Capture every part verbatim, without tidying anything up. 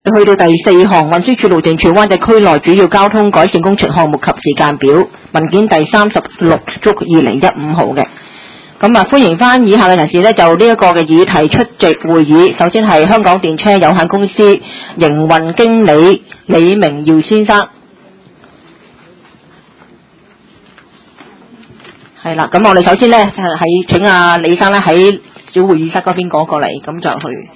去到第四項運輸署路政署灣仔區內主要交通改善工程項目及時間表文件第三十六足二零一五號嘅。咁啊，歡迎翻以下嘅人士呢，就呢一個嘅議題出席會議。首先係香港電車有限公司營運經理李明耀先生。係啦，咁我哋首先呢，就係請阿李生咧喺小會議室嗰邊過過嚟，咁就去。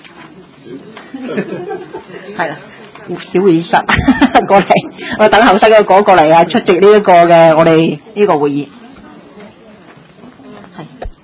係啦，小會議室過嚟，我等候室嗰個過嚟啊，出席呢一個嘅我哋呢個會議。係。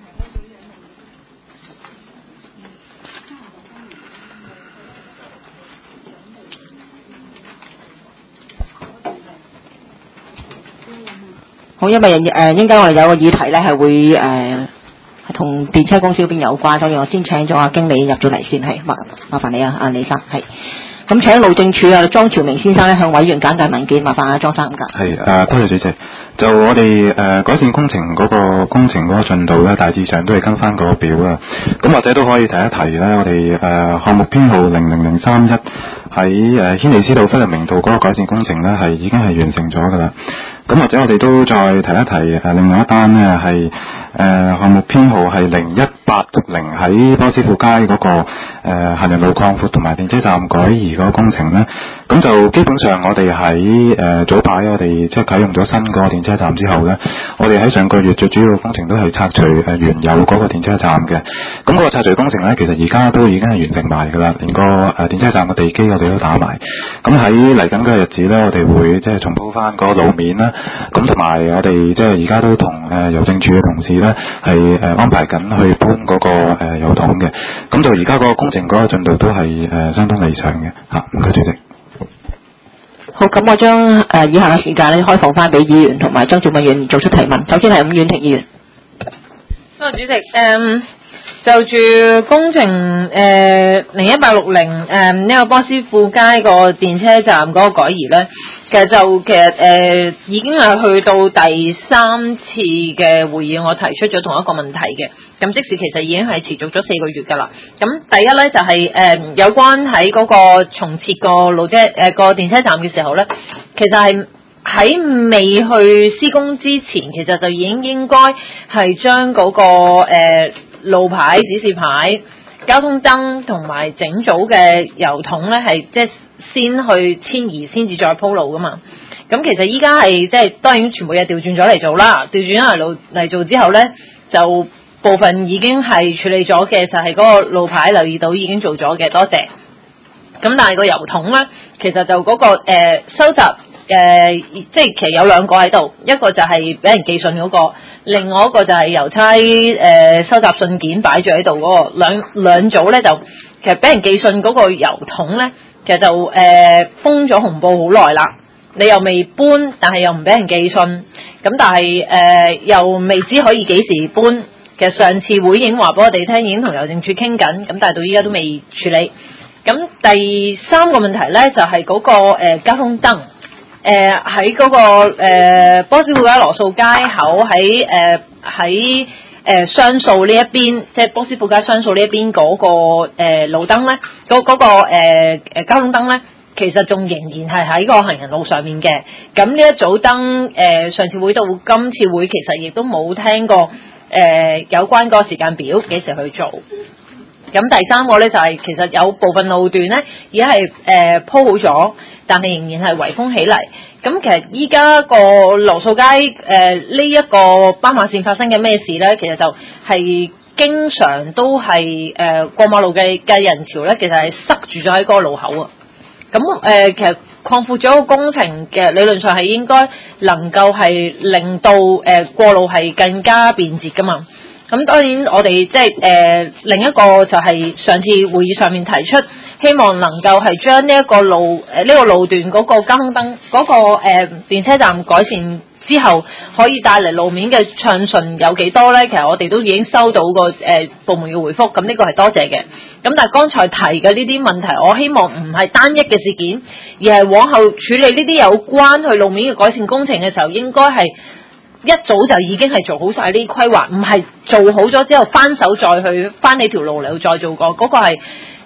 好，因為誒應該我哋有個議題咧係會誒同電車公司嗰邊有關，所以我先請咗阿經理入咗嚟先，係麻麻煩你啊，阿李生係。咁請路政署啊莊朝明先生咧向委員簡介文件，麻煩阿莊生咁解。 係誒，多謝主席。就我哋誒、呃、改善工程嗰個工程嗰個進度咧，大致上都係跟翻嗰個表啦。咁或者都可以提一提咧，我哋誒、呃、項目編號零零零三一喺誒軒尼詩道菲律明道嗰個改善工程咧，係已經係完成咗噶啦。咁或者我哋都再提一提誒、呃、另外一單咧係誒項目編號係零一八六零喺波斯富街嗰、那個誒、呃、行人路擴闊同埋電車站改移嗰個工程咧。咁就基本上我哋喺誒早排我哋即係啟用咗新個電車站之後咧，我哋喺上個月最主要嘅工程都係拆除誒原有嗰個電車站嘅。咁嗰個拆除工程咧，其實而家都已經係完成埋㗎啦，連個誒電車站嘅地基我哋都打埋。咁喺嚟緊嘅日子咧，我哋會即係重鋪翻個路面啦。咁同埋我哋即係而家都同誒郵政署嘅同事咧係誒安排緊去搬嗰個誒郵筒嘅。咁就而家個工程嗰個進度都係誒相當理想嘅嚇。唔該主席。 好，咁我將誒、呃、以下嘅時間咧開放翻俾議員同埋曾召敏議員做出提問。首先係伍婉婷議員。 多謝主席。誒、嗯，就住工程誒零一八六零誒呢個波斯富街個電車站嗰個改移咧，其實就其實誒、呃、已經係去到第三次嘅會議，我提出咗同一個問題嘅。咁即時其實已經係持續咗四個月㗎啦。咁第一咧就係、是、誒、呃、有關喺嗰個重設個路車誒個電車站嘅時候咧，其實係喺未去施工之前，其實就已經應該係將嗰個誒、呃、路牌、指示牌、交通燈同埋整組嘅郵筒咧，係即係先去遷移，先至再鋪路㗎嘛。咁其實依家係即係當然全部嘢調轉咗嚟做啦，調轉咗嚟路嚟做之後咧，就部分已經係處理咗嘅，就係、是、嗰個路牌留意到已經做咗嘅，多謝。咁但係個郵筒咧，其實就嗰、那個、呃、收集誒、呃，即係其實有兩個喺度，一個就係俾人寄信嗰、那個，另外一個就係郵差誒、呃、收集信件擺住喺度嗰個，兩兩組咧就其實俾人寄信嗰個郵筒咧，其實就誒、呃、封咗紅布好耐啦，你又未搬，但係又唔俾人寄信，咁但係誒、呃、又未知可以幾時搬。其實上次會已經話俾我哋聽，已經同郵政署傾緊，咁但係到依家都未處理。咁第三個問題咧就係、是、嗰、那個、呃、交通燈，誒喺嗰個、呃、波斯富街羅素街口喺誒喺誒雙數呢一邊，即係波斯富街雙數呢一邊嗰、那個、呃、路燈咧，嗰、那、嗰個誒、呃、交通燈咧，其實仲仍然係喺個行人路上面嘅。咁呢一組燈誒、呃、上次會到今次會其實亦都冇聽過。誒、呃、有關嗰個時間表幾時去做？咁第三個咧就係、是、其實有部分路段咧而家係誒鋪好咗，但係仍然係圍封起嚟。咁其實依家個羅素街誒呢一個斑馬線發生嘅咩事咧？其實就係經常都係誒、呃、過馬路嘅嘅人潮咧，其實係塞住咗喺嗰個路口啊。咁誒、呃、其實擴闊咗個工程嘅理論上係應該能夠係令到誒、呃、過路係更加便捷噶嘛。咁當然我哋即係誒另一個就係上次會議上面提出，希望能夠係將呢一個路誒呢、呃這個路段嗰個交通燈嗰、那個誒、呃、電車站改善之後，可以帶嚟路面嘅暢順有幾多咧？其實我哋都已經收到個誒、呃、部門嘅回覆，咁呢個係多謝嘅。咁但係剛才提嘅呢啲問題，我希望唔係單一嘅事件，而係往後處理呢啲有關去路面嘅改善工程嘅時候，應該係一早就已經係做好晒呢啲規劃，唔係做好咗之後翻手再去翻你條路嚟再做過，嗰、那個係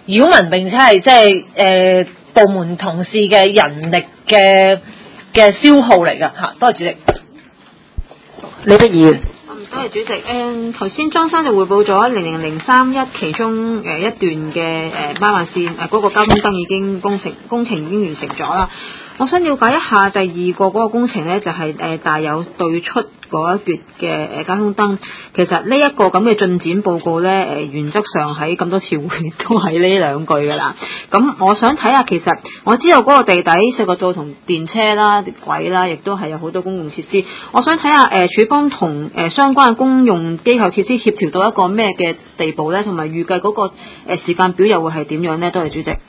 擾民，並且係即係誒部門同事嘅人力嘅嘅消耗嚟㗎嚇。多謝主席。 李碧議員。 多謝主席。誒頭先莊生就匯報咗零零零三一其中誒、呃、一段嘅誒斑馬線誒嗰個交通燈已經工程工程已經完成咗啦。我想了解一下第二個嗰個工程咧，就係、是、誒、呃、大有對出嗰一橛嘅誒交通燈。其實呢一個咁嘅進展報告咧，誒、呃、原則上喺咁多次會都係呢兩句㗎啦。咁我想睇下，其實我知道嗰個地底四個道同電車啦、軌啦，亦都係有好多公共設施。我想睇下誒署方同誒、呃、相關嘅公用機構設施協調到一個咩嘅地步咧，同埋預計嗰個誒時間表又會係點樣咧？多謝主席。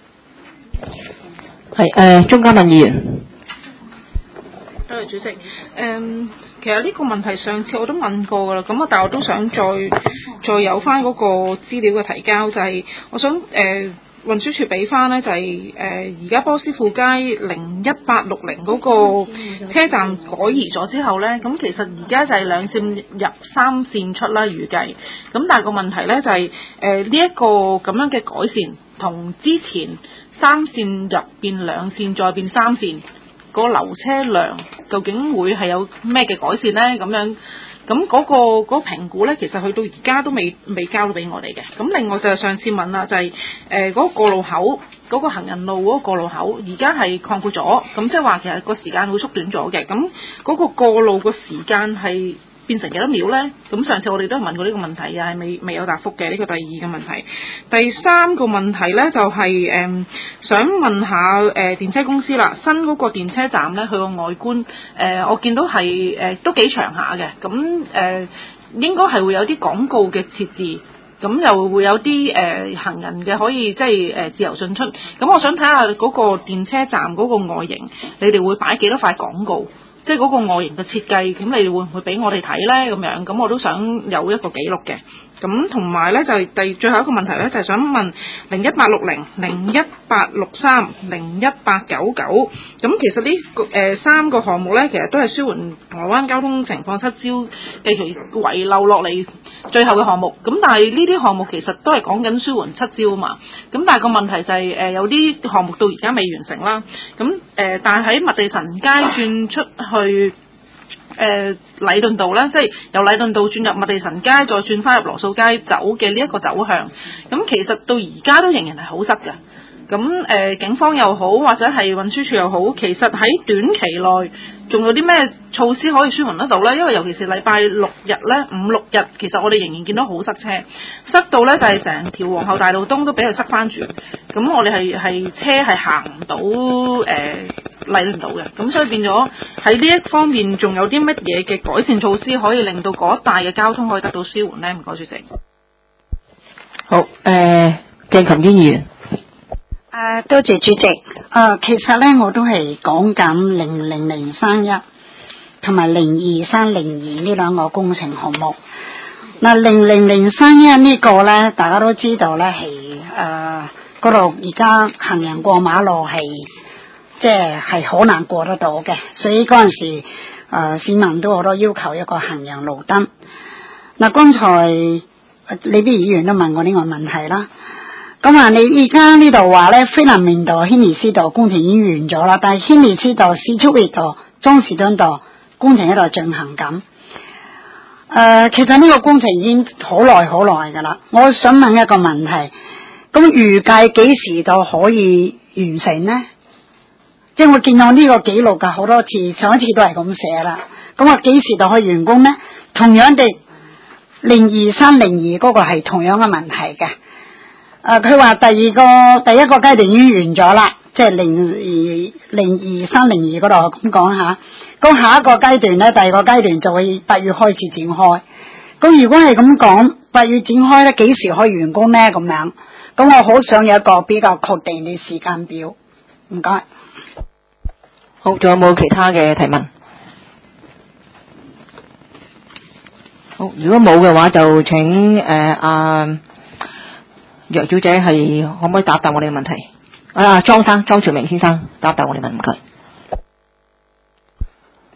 係誒，鍾嘉敏議員。 多謝主席。誒、嗯，其實呢個問題上次我都問過㗎啦，咁啊，但係我都想再再有翻嗰個資料嘅提交，就係、是、我想誒、呃、運輸署俾翻呢，就係誒而家波斯富街零一八六零嗰個車站改移咗之後呢，咁其實而家就係兩線入三線出啦，預計。咁但係個問題呢，就係誒呢一個咁樣嘅改善同之前三線入變兩線再變三線，個流車量究竟會係有咩嘅改善呢？咁樣咁嗰、嗰個嗰、嗰個評估呢，其實去到而家都未未交到俾我哋嘅。咁另外就係上次問啦，就係誒嗰個過路口嗰、嗰個行人路嗰個過路口，而家係擴闊咗，咁即係話其實個時間會縮短咗嘅。咁嗰個過路個時間係變成幾多秒呢？咁上次我哋都問過呢個問題，又係未未有答覆嘅。呢、這個第二個問題，第三個問題呢，就係、是、誒、呃、想問下誒、呃、電車公司啦，新嗰個電車站呢，佢個外觀誒、呃、我見到係誒、呃、都幾長下嘅，咁誒、呃、應該係會有啲廣告嘅設置，咁又會有啲誒、呃、行人嘅可以即係誒自由進出。咁我想睇下嗰個電車站嗰個外形，你哋會擺幾多塊廣告？即係嗰個外形嘅設計，咁你哋會唔會俾我哋睇呢？咁樣，咁我都想有一個記錄嘅。咁同埋呢，就係第最後一個問題呢，就係、是、想問零一八六零、零一八六三、零一八九九。咁其實呢個誒三個項目呢，其實都係舒緩台灣交通情況七招繼續遺留落嚟最後嘅項目。咁但係呢啲項目其實都係講緊舒緩七招嘛。咁但係個問題就係、是、誒、呃、有啲項目到而家未完成啦。咁誒、呃，但係喺麥地臣街轉出去。誒、呃、禮頓道咧，即係由禮頓道轉入麥地臣街，再轉翻入羅素街走嘅呢一個走向，咁其實到而家都仍然係好塞嘅。咁誒、呃、警方又好，或者係運輸署又好，其實喺短期內仲有啲咩措施可以舒緩得到呢？因為尤其是禮拜六日呢，五六日其實我哋仍然見到好塞車，塞到呢就係、是、成條皇后大道東都俾佢塞翻住。咁我哋係係車係行唔到誒禮頓道嘅，咁所以變咗喺呢一方面仲有啲乜嘢嘅改善措施可以令到嗰一帶嘅交通可以得到舒緩呢？唔該，主席。 好，誒、呃，鄭琴娟議員。 啊，多謝主席。啊，其實咧我都係講緊零零零三一同埋零二三零二呢兩個工程項目。嗱，零零零三一呢個咧，大家都知道咧係誒嗰度而家行人過馬路係即係係好難過得到嘅，所以嗰陣時誒、呃、市民都好多要求一個行人路燈。嗱，剛才你啲議員都問過呢個問題啦。咁啊，你而家呢度話咧，菲林明道、軒尼詩道工程已經完咗啦，但係軒尼詩道、史蓄域道、莊士敦道工程喺度進行緊。誒、呃，其實呢個工程已經好耐好耐噶啦。我想問一個問題，咁預計幾時就可以完成呢？即係我見到呢個記錄噶好多次，上一次都係咁寫啦。咁啊，幾時就可以完工呢？同樣地，零二三零二嗰個係同樣嘅問題嘅。誒，佢話、呃、第二個第一個階段已經完咗啦，即係零二零二三零二嗰度咁講下。咁下一個階段咧，第二個階段就會八月開始展開。咁如果係咁講，八月展開咧，幾時可以完工咧？咁樣，咁我好想有一個比較確定嘅時間表。唔該。 好，仲有冇其他嘅提問？好，如果冇嘅話，就請誒阿。呃楊小姐係可唔可以答答我哋嘅問題？啊，莊生莊朝明先生答答我哋問唔該。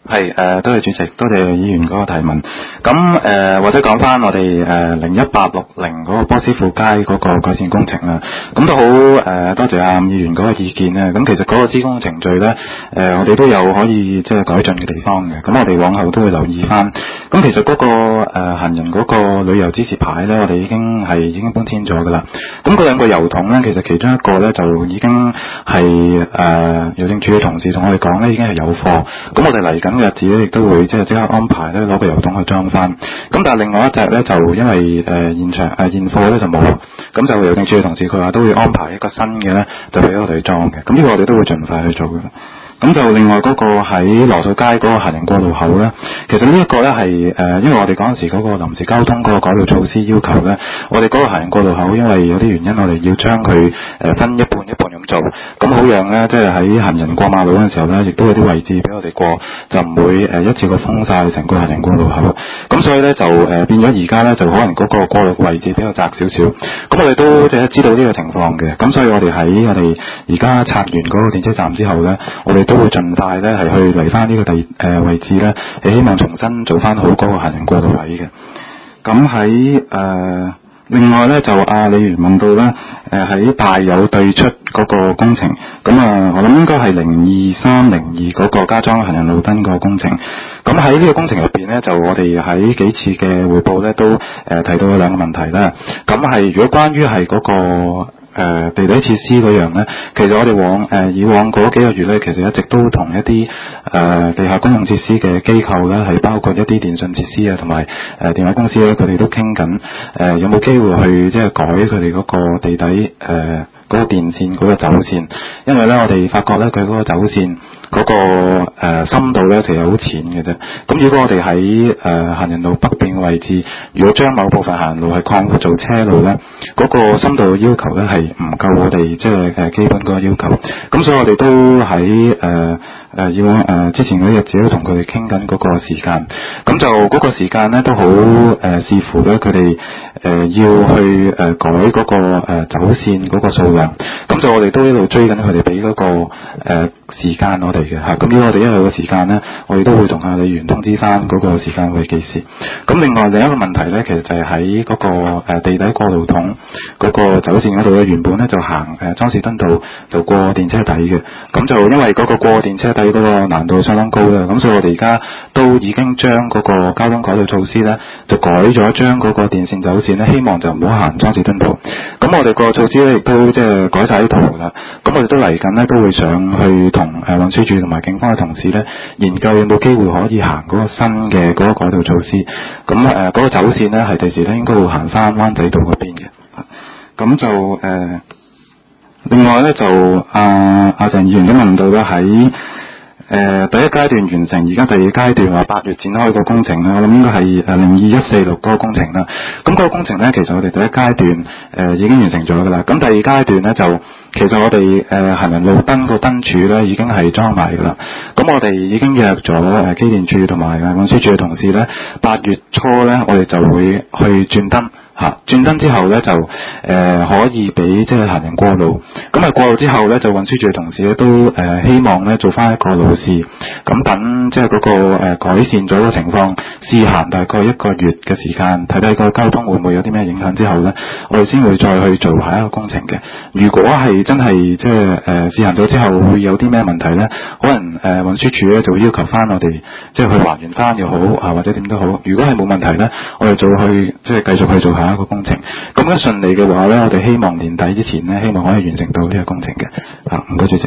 係誒、呃，多謝主席，多謝議員嗰個提問。咁誒、呃，或者講翻我哋誒零一八六零嗰個波斯富街嗰個改善工程啦。咁都好誒，多謝阿議員嗰個意見咧。咁其實嗰個施工程序咧，誒、呃、我哋都有可以即係改進嘅地方嘅。咁我哋往後都會留意翻。咁其實嗰、那個誒、呃、行人嗰個旅遊指示牌咧，我哋已經係已經搬遷咗噶啦。咁嗰兩個郵筒咧，其實其中一個咧就已經係誒郵政署嘅同事同我哋講咧，已經係有貨。咁我哋嚟緊嘅日子咧，亦都會即係即刻安排咧攞個郵筒去裝翻。咁但係另外一隻咧，就因為誒、呃、現場誒、呃、現貨咧就冇，咁就郵政署嘅同事佢話都會安排一個新嘅咧，就俾我哋裝嘅。咁呢個我哋都會盡快去做嘅。咁就另外嗰個喺羅素街嗰個行人過路口咧，其實呢一個咧係誒，因為我哋嗰陣時嗰個臨時交通嗰個改道措施要求咧，我哋嗰個行人過路口因為有啲原因，我哋要將佢誒分一半一半咁做，咁好讓咧即係喺行人過馬路嗰陣時候咧，亦都有啲位置俾我哋過，就唔會誒一次過封晒成個行人過路口。咁所以咧就誒變咗而家咧就可能嗰個過路位置比較窄少少。咁我哋都即係知道呢個情況嘅，咁所以我哋喺我哋而家拆完嗰個電車站之後咧，我哋都會盡快咧係去嚟翻呢個地誒、呃、位置咧，係希望重新做翻好嗰個行人過渡位嘅。咁喺誒另外咧就阿李元問到咧誒喺大有對出嗰個工程，咁啊、呃、我諗應該係零二三零二嗰個加裝行人路燈個工程。咁喺呢個工程入邊咧，就我哋喺幾次嘅匯報咧都誒、呃、提到有兩個問題啦。咁係如果關於係嗰個誒、呃、地底設施嗰樣咧，其實我哋往誒、呃、以往嗰幾個月咧，其實一直都同一啲誒、呃、地下公用設施嘅機構咧，係包括一啲電信設施啊，同埋誒電話公司咧，佢哋都傾緊誒有冇機會去即係改佢哋嗰個地底誒嗰、呃嗰個電線嗰個走線，因為咧我哋發覺咧佢嗰個走線嗰、那個誒、呃、深度咧其實好淺嘅啫。咁如果我哋喺誒行人路北邊嘅位置，如果將某部分行人路係擴闊做車路咧，嗰、那個深度嘅要求咧係唔夠我哋即係誒基本嗰個要求。咁所以我哋都喺誒誒以往誒之前嗰啲日子都同佢哋傾緊嗰個時間。咁就嗰個時間咧都好誒、呃、視乎咧佢哋誒要去誒、呃、改嗰、那個誒、呃、走線嗰個數量。咁就我哋都一路追緊佢哋俾嗰個誒、呃、時間我哋嘅嚇。咁如果我哋一路嘅時間咧，我哋都會同阿李員通知翻嗰個時間會幾時。咁另外另一個問題咧，其實就係喺嗰個誒地底過路筒嗰個走線嗰度咧，原本咧就行誒莊士敦道就過電車底嘅。咁就因為嗰個過電車底嗰個難度相當高啦，咁所以我哋而家都已經將嗰個交通改道措施咧，就改咗將嗰個電線走線咧，希望就唔好行莊士敦道。咁我哋個措施咧亦都即係改晒啲圖啦。咁我哋都嚟緊咧都會上去同誒運輸署同埋警方嘅同事咧研究有冇機會可以行嗰個新嘅嗰個改道措施。咁誒嗰個走線咧係第時咧應該會行翻灣仔道嗰邊嘅。咁就誒、呃、另外咧就阿阿鄭議員都問到咧喺誒第一階段完成，而家第二階段話八月展開個工程啦，我諗應該係誒零二一四六嗰個工程啦。咁嗰個工程咧，其實我哋第一階段誒、呃、已經完成咗噶啦。咁第二階段咧就其實我哋誒、呃、行人路燈個燈柱咧已經係裝埋噶啦。咁我哋已經約咗誒機電處同埋運輸處嘅同事咧，八月初咧我哋就會去轉燈。嚇轉燈之後咧就誒、呃、可以俾即係行人過路，咁啊過路之後咧就運輸署嘅同事咧都誒、呃、希望咧做翻一個路試，咁等即係嗰個、呃、改善咗個情況試行大概一個月嘅時間，睇睇個交通會唔會有啲咩影響之後咧，我哋先會再去做下一個工程嘅。如果係真係即係誒試行咗之後會有啲咩問題咧，可能誒、呃、運輸署咧就會要求翻我哋即係去還原翻又好啊，或者點都好。如果係冇問題咧，我哋就去即係繼續去做下一個工程。咁樣順利嘅話咧，我哋希望年底之前咧，希望可以完成到呢個工程嘅。啊，唔該主席。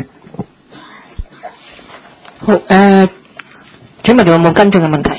好誒、呃，請問仲有冇跟進嘅問題？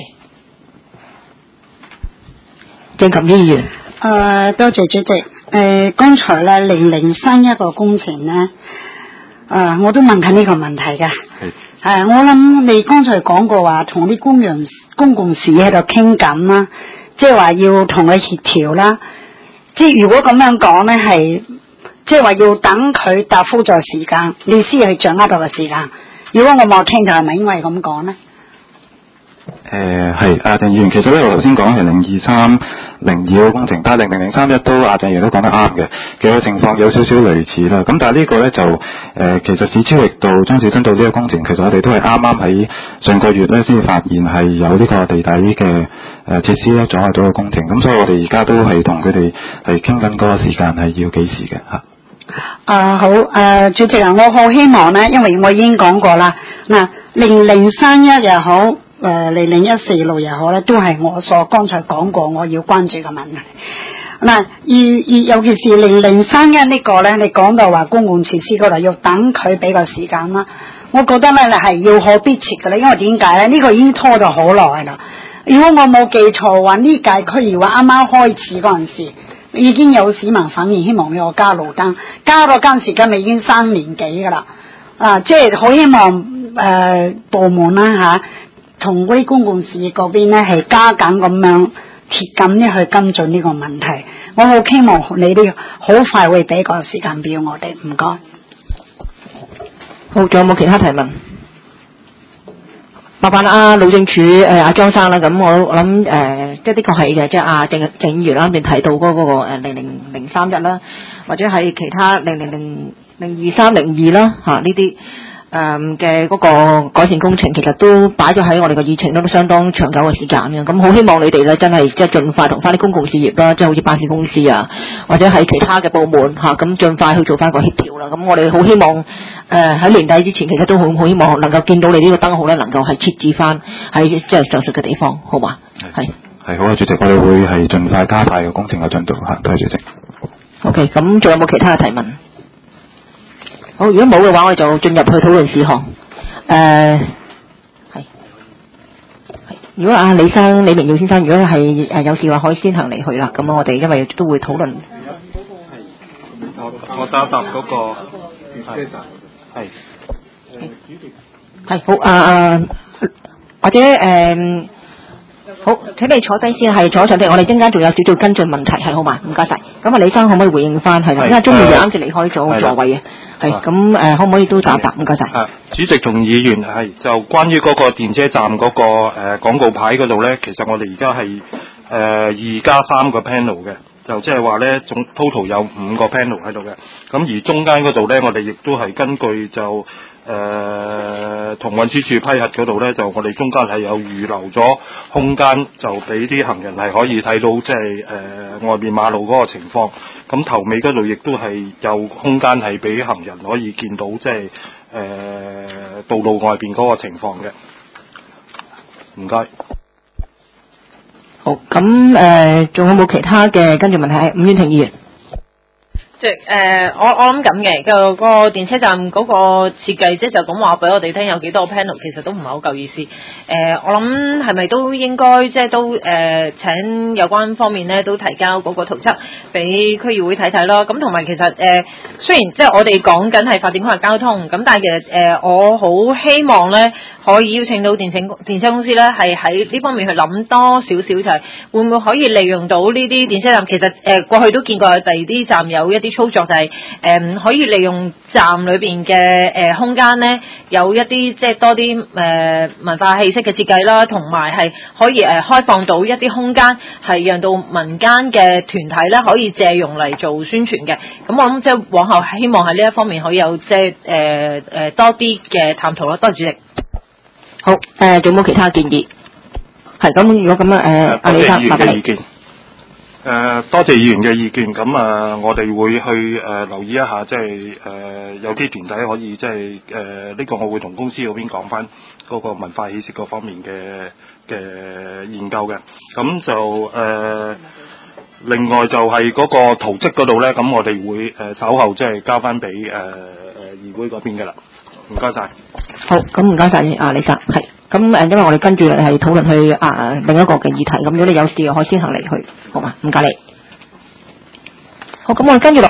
鄭琴議員。誒、 呃，多謝主席。誒、呃，剛才咧零零三一個工程咧，誒、呃，我都問緊呢個問題㗎。係。誒、呃，我諗你剛才講過話，同啲公用公共事喺度傾緊啦。即係話要同佢協調啦，即係如果咁樣講咧，係即係話要等佢答覆咗時間，你先去掌握到個時間。如果我冇聽就係咪因為咁講咧？ 誒係阿鄭議員，其實咧我頭先講係零二三零二個工程，但係零零零三一都阿鄭議員都講得啱嘅，其實情況有少少類似啦。咁但係呢個咧就誒、呃、其實史超域道、中小敦道呢個工程，其實我哋都係啱啱喺上個月咧先發現係有呢個地底嘅誒設施咧阻礙到個工程，咁所以我哋而家都係同佢哋係傾緊嗰個時間係要幾時嘅嚇。 啊好誒、呃，主席啊，我好希望咧，因為我已經講過啦，嗱零零三一又好，誒零零一四六又好咧，都係我所剛才講過我要關注嘅問題。嗱，而而尤其是零零三一呢個咧，你講到話公共設施嗰度要等佢俾個時間啦，我覺得咧係要可必切嘅咧，因為點解咧？呢、這個已經拖咗好耐啦。如果我冇記錯話，呢屆區議會啱啱開始嗰陣時，已經有市民反映希望俾我加路燈，加到今時今日已經三年幾噶啦，啊，即係好希望誒、呃、部門啦嚇，同嗰啲公共事業嗰邊咧係加緊咁樣貼緊咧去跟進呢個問題。我好希望你哋好快會俾個時間表我哋，唔該。 好，仲有冇其他提問？麻煩阿路政署誒阿張生啦，咁我我諗誒、呃，即係的確係嘅，即係阿鄭鄭議員啦，邊提到嗰、那個誒零零零三一啦，或者係其他零零零零二三零二啦嚇呢啲誒嘅嗰個改善工程，其實都擺咗喺我哋個議程都相當長久嘅時間嘅。咁好希望你哋咧真係即係盡快同翻啲公共事業啦，即係好似巴士公司啊，或者係其他嘅部門嚇，咁、啊、盡快去做翻個協調啦。咁我哋好希望。誒喺、呃、年底之前，其實都好好希望能夠見到你呢個燈號咧，能夠係設置翻喺即係上述嘅地方，好嘛？係係好啊，主席，我哋會係盡快加快個工程嘅進度嚇，多謝主席。 OK，咁仲有冇其他嘅提問？好，如果冇嘅話，我哋就進入去討論事項。誒係係，如果阿李生李明耀先生，如果係誒有事話，可以先行離去啦。咁我哋因為都會討論。 我我答答嗰個係。係， 係好啊啊，或者誒、呃，好，請你坐低先，係坐上嚟。我哋陣間仲有少少跟進問題，係好嘛？唔該晒。咁啊，李生可唔可以回應翻？係啦，因為中午就啱先離開咗座位嘅，係咁誒，可唔可以都答答？唔該晒。 啊，主席同議員係就關於嗰個電車站嗰、嗰個誒、呃、廣告牌嗰度咧，其實我哋而家係誒二加三個 panel 嘅。就即係話咧，總 total 有五個 panel 喺度嘅，咁而中間嗰度咧，我哋亦都係根據就誒同運輸署批核嗰度咧，就我哋中間係有預留咗空間，就俾啲行人係可以睇到即係誒外面馬路嗰個情況。咁頭尾嗰度亦都係有空間係俾行人可以見到即係誒道路外邊嗰個情況嘅。唔該。 好，咁誒，仲、呃、有冇其他嘅跟住問題？伍婉婷議員， 即係誒，我我諗咁嘅個個電車站嗰個設計，即係就咁話俾我哋聽有幾多個 panel，其實都唔係好夠意思。誒、呃，我諗係咪都應該即係都誒、呃、請有關方面咧都提交嗰個圖則俾區議會睇睇咯。咁同埋其實誒、呃，雖然即係我哋講緊係發展規劃交通，咁但係其實誒、呃，我好希望咧。可以邀請到電車電車公司咧，係喺呢方面去諗多少少，就係會唔會可以利用到呢啲電車站？其實誒、呃、過去都見過有第二啲站有一啲操作，就係、是、誒、呃、可以利用站裏邊嘅誒空間咧，有一啲即係多啲誒、呃、文化氣息嘅設計啦，同埋係可以誒、呃、開放到一啲空間，係讓到民間嘅團體咧可以借用嚟做宣傳嘅。咁我諗即係往後希望喺呢一方面可以有即係誒誒多啲嘅探討咯。多謝主席。 好，誒、呃，仲有冇其他建議？係咁，如果咁樣，誒、呃，阿李生，麻煩你。 誒、呃，多謝議員嘅意見。咁啊、呃，我哋會去誒、呃、留意一下，即係誒、呃、有啲團體可以即係誒呢個，我會同公司嗰邊講翻嗰個文化氣息嗰方面嘅嘅研究嘅。咁就誒、呃，另外就係嗰個圖則嗰度咧，咁我哋會誒、呃、稍後即係交翻俾誒誒議會嗰邊嘅啦。唔該晒。 好，咁唔該晒啊，李生，係咁誒，因為我哋跟住係討論去啊另一個嘅議題，咁如果你有事，可以先行離去，好嘛？唔該你。好，咁我哋跟住落。